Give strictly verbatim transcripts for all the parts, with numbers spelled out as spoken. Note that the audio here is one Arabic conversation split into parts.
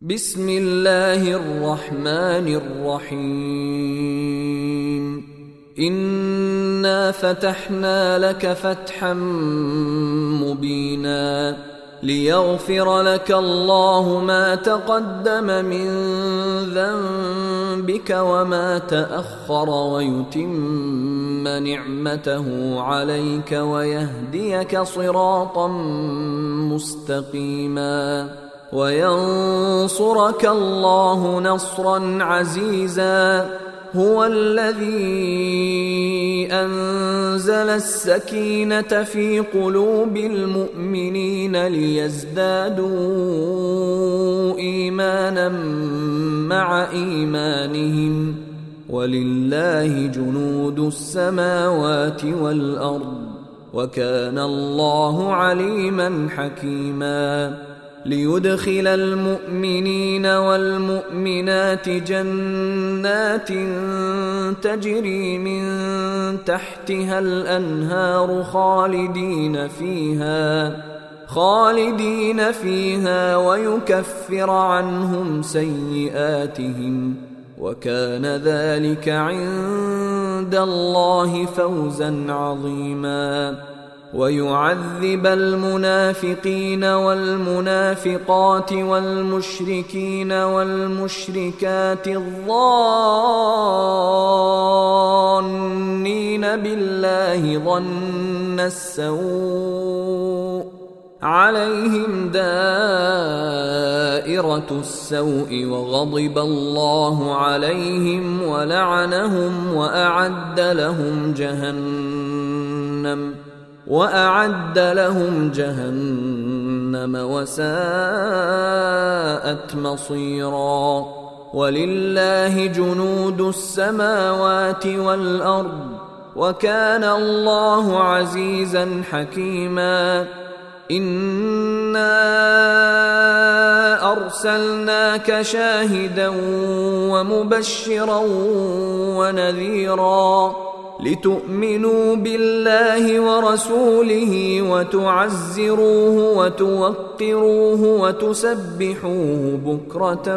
بسم الله الرحمن الرحيم. إنا فتحنا لك فتحا مبينا ليغفر لك الله ما تقدم من ذنبك وما تأخر ويتم نعمته عليك ويهديك صراطا مستقيما وينصرك الله نصرا عزيزا. هو الذي أنزل السكينة في قلوب المؤمنين ليزدادوا إيمانا مع إيمانهم ولله جنود السماوات والأرض وكان الله عليما حكيما. ليدخل المؤمنين والمؤمنات جنات تجري من تحتها الأنهار خالدين فيها خالدين فيها ويكفر عنهم سيئاتهم وكان ذلك عند الله فوزا عظيما. ويعذب المنافقين والمنافقات والمشركين والمشركات الظانين بالله ظن السوء عليهم دائرة السوء وغضب الله عليهم ولعنهم وأعد لهم جهنم وأعد لهم جهنم وساءت مصيرا. ولله جنود السماوات والأرض وكان الله عزيزا حكيما. إنا أرسلناك شاهدا ومبشرا ونذيرا لتؤمنوا بالله ورسوله وتعزروه وتوقروه وتسبحوه بكرة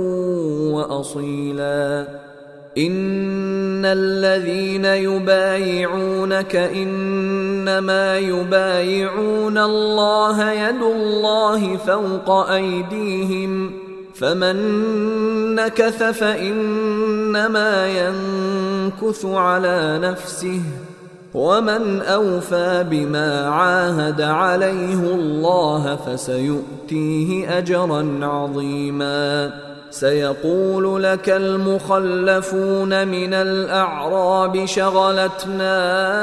وأصيلا. إن الذين يبايعونك إنما يبايعون الله يد الله فوق أيديهم فمن نكث فإنما ينكث على نفسه ومن أوفى بما عاهد عليه الله فسيؤتيه أجرا عظيما. سيقول لك المخلفون من الأعراب شغلتنا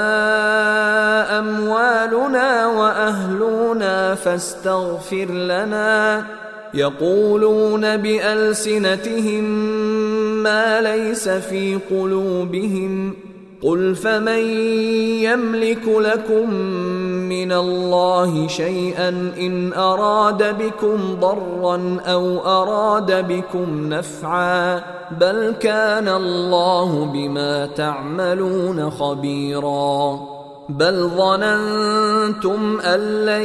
أموالنا وأهلنا فاستغفر لنا يقولون بألسنتهم ما ليس في قلوبهم قل فمن يملك لكم من الله شيئا إن أراد بكم ضرا أو أراد بكم نفعا بل كان الله بما تعملون خبيرا. بل ظننتم أن لن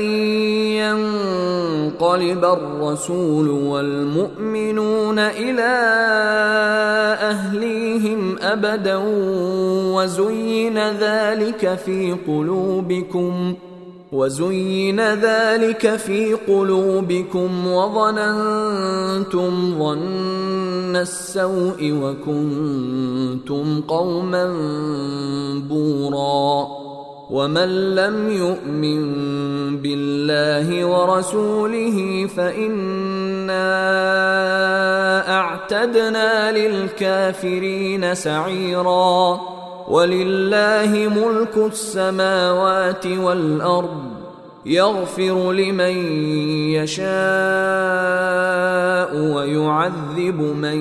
ينقلب الرسول والمؤمنون إلى أهليهم أبدا وزين ذلك في قلوبكم وزين ذلك في قلوبكم وظننتم ظن السوء وكنتم قوما بورا. ومن لم يؤمن بالله ورسوله فإنا أعتدنا للكافرين سعيرا. ولله ملك السماوات والأرض يغفر لمن يشاء ويعذب من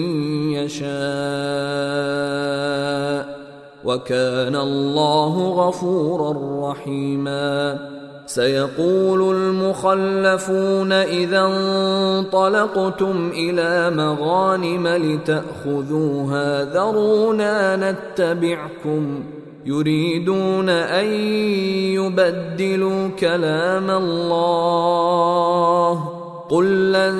يشاء وكان الله غفورا رحيما. سيقول المخلفون إذا انطلقتم إلى مغانم لتأخذوها ذرونا نتبعكم يريدون أن يبدلوا كلام الله قل لن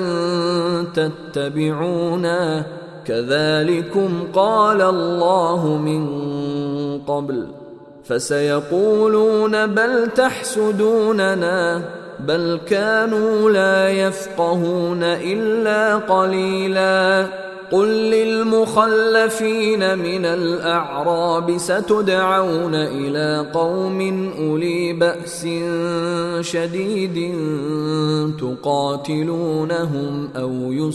تتبعونا كذلكم قال الله من قبل فسيقولون بل تحسدوننا بل كانوا لا يفقهون إلا قليلا قل للمخلفين من الأعراب ستدعون إلى قوم أولي بأس شديد تقاتلونهم أو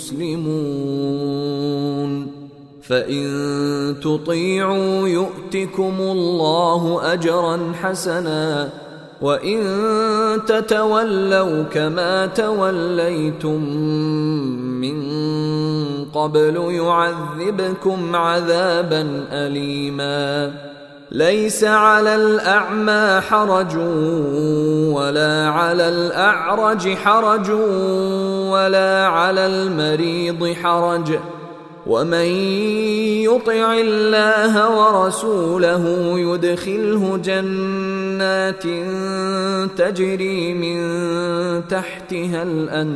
يسلمون فإن تطيعوا يؤتكم الله أجرا حسنا وإن تتولوا كما توليتم من قبل يعذبكم عذابا أليما ليس على الأعمى حرج ولا على الأعرج حرج ولا على المريض حرج ومن يطع الله ورسوله يدخله جنات تجري من تحتها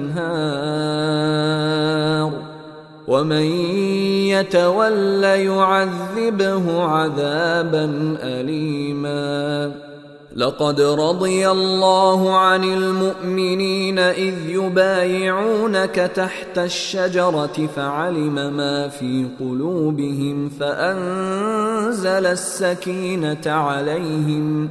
الأنهار ومن يتول يعذبه عذابا أليما لقد رضي الله عن المؤمنين إذ يبايعونك تحت الشجرة فعلم ما في قلوبهم فأنزل السكينة عليهم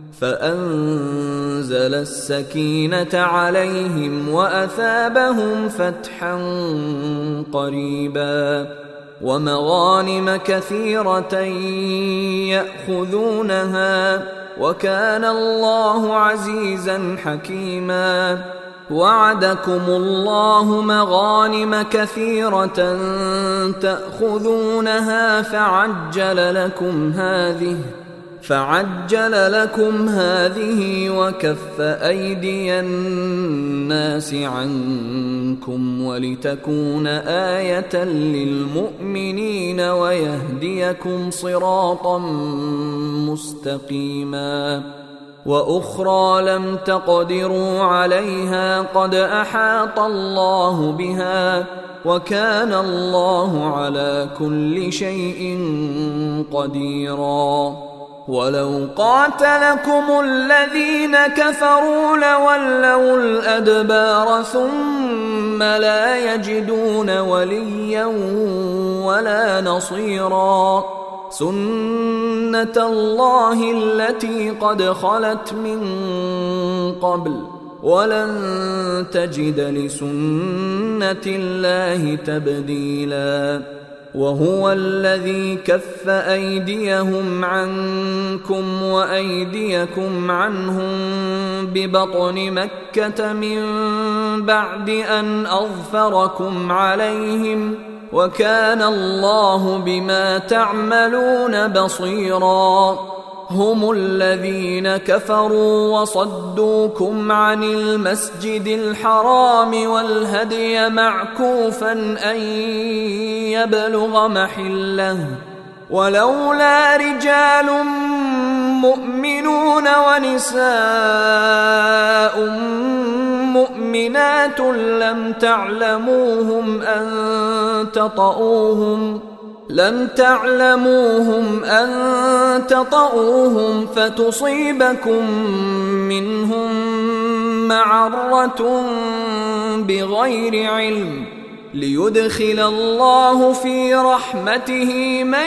فأنزل السكينة عليهم وأثابهم فتحا قريبا ومغانم كثيرة يأخذونها وكان الله عزيزا حكيما وعدكم الله مغانم كثيرة تأخذونها فعجل لكم هذه فعجل لكم هذه وكف أيدي الناس عنكم ولتكون آية للمؤمنين ويهديكم صراطا مستقيما وأخرى لم تقدروا عليها قد أحاط الله بها وكان الله على كل شيء قديرا ولو قاتلكم الذين كفروا لولوا الأدبار ثم لا يجدون وليا ولا نصيرا سنة الله التي قد خلت من قبل ولن تجد لسنة الله تبديلا وهو الذي كف أيديهم عنكم وأيديكم عنهم ببطن مكة من بعد أن أظفركم عليهم وكان الله بما تعملون بصيرا هم الذين كفروا وصدوكم عن المسجد الحرام والهدي معكوفا أن يبلغ محله ولولا رجال مؤمنون ونساء مؤمنات لم تعلموهم أن تطؤوهم لم تعلموهم أن تطؤوهم فتصيبكم منهم معرة بغير علم ليدخل الله في رحمته من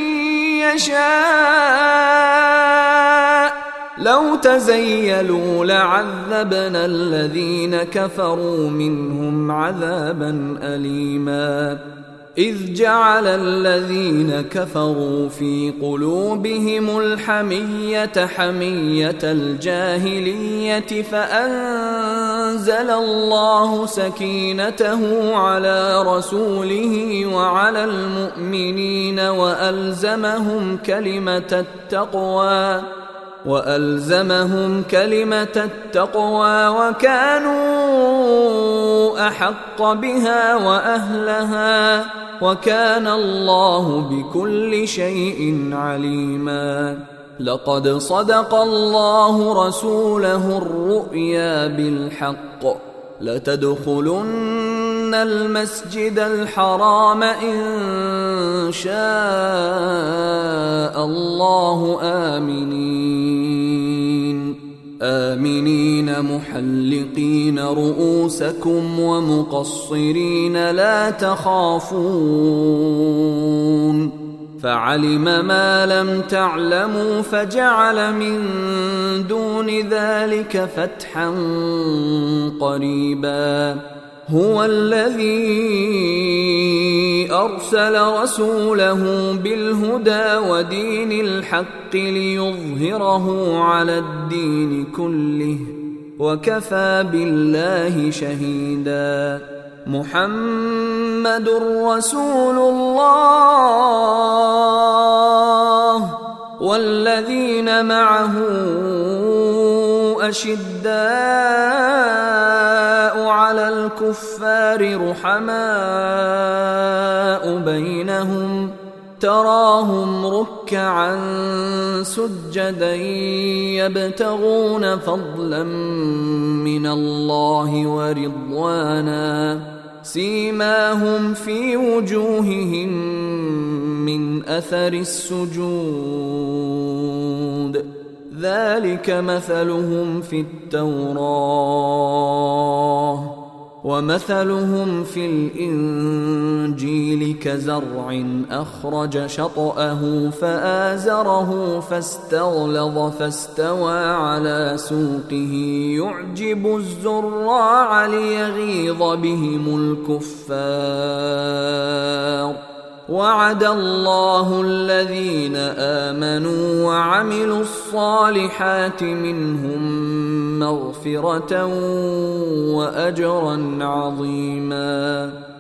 يشاء لو تزيلوا لعذبنا الذين كفروا منهم عذابا أليما إذ جعل الذين كفروا في قلوبهم الحمية حمية الجاهلية فأنزل الله سكينته على رسوله وعلى المؤمنين وألزمهم كلمة التقوى وألزمهم كلمة التقوى وكانوا أحق بها وأهلها وكان الله بكل شيء عليما لقد صدق الله رسوله الرؤيا بالحق لتدخلن المسجد الحرام إن شاء الله آمنين آمنين محلقين رؤوسكم ومقصرين لا تخافون فعلم ما لم تعلموا فجعل من دون ذلك فتحا قريبا هو الذي أرسل رسوله بالهدى ودين الحق ليظهره على الدين كله وكفى بالله شهيدا محمد رسول الله والذين معه أشداء على الكفار رحماء بينهم تراهم ركعا سجدا يبتغون فضلا من الله ورضوانا سيماهم في وجوههم من أثر السجود ذلك مثلهم في التوراة ومثلهم في الإنجيل كزرع أخرج شطأه فآزره فاستغلظ فاستوى على سوقه يعجب الزراع ليغيظ بهم الكفار وعد الله الذين آمنوا وعملوا الصالحات منهم مغفرة وأجرا عظيما.